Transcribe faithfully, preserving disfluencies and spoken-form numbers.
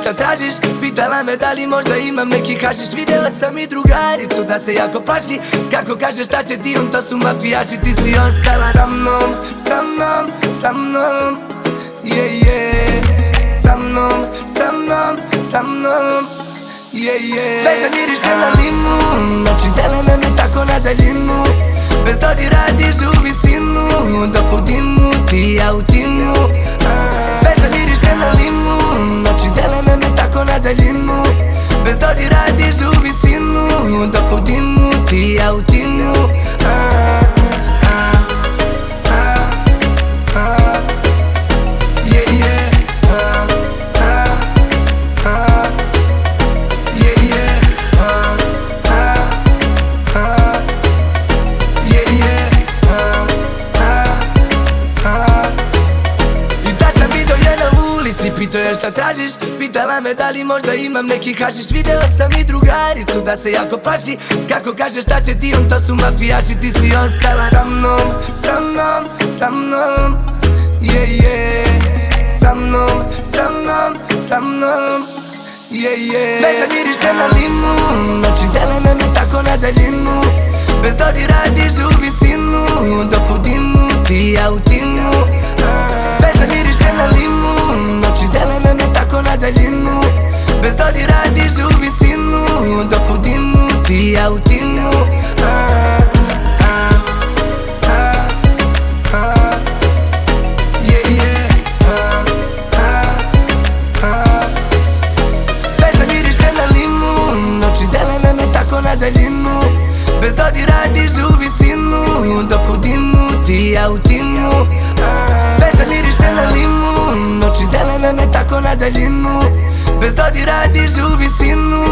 šta tražiš, pitala me da li možda imam neki hašiš. Videla sam i drugaricu da se jako plaši, kako kaže šta će ti on, to su mafijaši. Ti si ostala sa mnom, sa mnom, sa mnom, yeah, yeah. Sa mnom, sa mnom, sa mnom, yeah, yeah. Sveža miriše na limun, oči zelene mi tako na daljinu. Bez dodira dižu u visinu, dok u dimu ti ja u timu. Sveža miriše na limun, oči zelene mi tako na daljinu. Bez dodira dižu u visinu, dok u dimu ti ja u timu. Pitao je šta tražiš, pitala me da li možda imam neki hašiš. Videla sam i drugaricu da se jako plaši, kako kaže šta će ti on, to su mafijaši. Ti si ostala sa mnom, sa mnom, sa mnom, yeah, yeah. Sa mnom, sa mnom, sa mnom, yeah, yeah. Sveža miriše na limun, oči zelene mi tako na daljinu. Bez dodira dižu u visinu, dok u dimu ti ja u timu. Sveža miriše na limun, oči zelene mi tako na daljinu. Bez dodira dižu u visinu, dok u dimu ti ja u timu. Sveža miriše na limun, oči zelene mi tako na daljinu. Bez dodira dižu u visinu, dok u dimu ti ja u timu. Sveža miriše na limun, oči zelene me tako na daljinu. Bez dodira dižu u visinu,